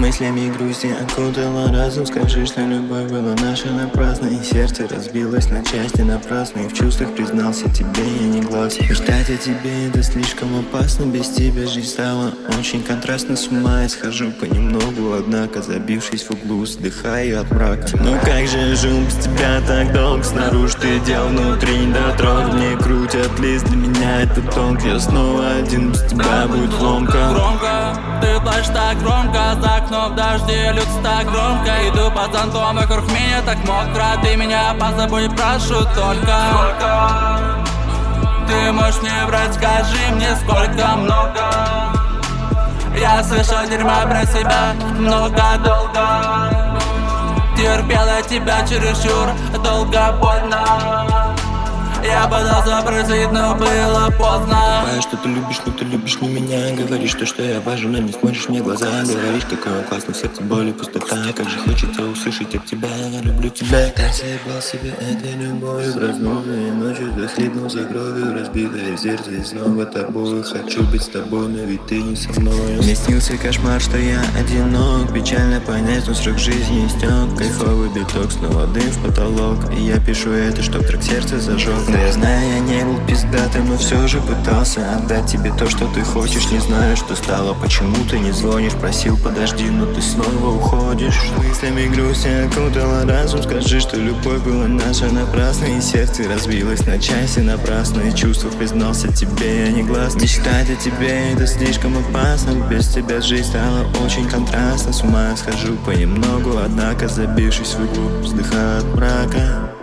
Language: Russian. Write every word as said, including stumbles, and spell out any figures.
Мыслями грусти окутала разум. Скажи, что любовь была наша напрасно, и сердце разбилось на части напрасно. И в чувствах признался тебе я не глаз. Мечтать о тебе это слишком опасно. Без тебя жизнь стала очень контрастно. С ума я схожу понемногу, однако забившись в углу, вздыхаю от мрака. Ну как же я жил без тебя так долго? Снаружи ты дел, внутри недотрог. Мне крутят лист, для меня это тонк. Я снова один, без тебя будет ломка. Громко, ты плачешь так громко, за окном дожди льются так громко. Иду по зонтом, вокруг меня так мокро. Ты меня позабудь, прошу только. Сколько? Ты можешь мне врать, скажи мне, сколько много. Я слышал дерьма про себя много, долго. Терпела тебя чересчур долго, больно. Я пытался бросить, но было поздно. Знаю, что ты любишь, но ты любишь не меня. Говоришь то, что я важен, но не смотришь мне в глаза. Говоришь, какой он классный, в сердце боли пустота. Как же хочется услышать от тебя, я люблю тебя. Так заебал себе этой любовью. Проснулся и ночью захлебнул за кровью. Разбитое сердце и снова тобой. Хочу быть с тобой, но ведь ты не со мной. Мне снился кошмар, что я одинок. Печально понять, но срок жизни истек. Кайфовый детокс, снова дым в потолок. И я пишу это, чтоб трек сердце зажег. Да я знаю, я не был пиздатым, но все же пытался отдать тебе то, что ты хочешь. Не знаю, что стало, почему ты не звонишь. Просил подожди, но ты снова уходишь. Мыслями грусти окутала разум. Скажи, что любовь была наша напрасно, и сердце разбилось на части напрасно. И чувства признался тебе я не глаз. Мечтать о тебе это слишком опасно. Без тебя жизнь стала очень контрастна. С ума схожу понемногу, однако забившись в углу, вздыхаю от мрака.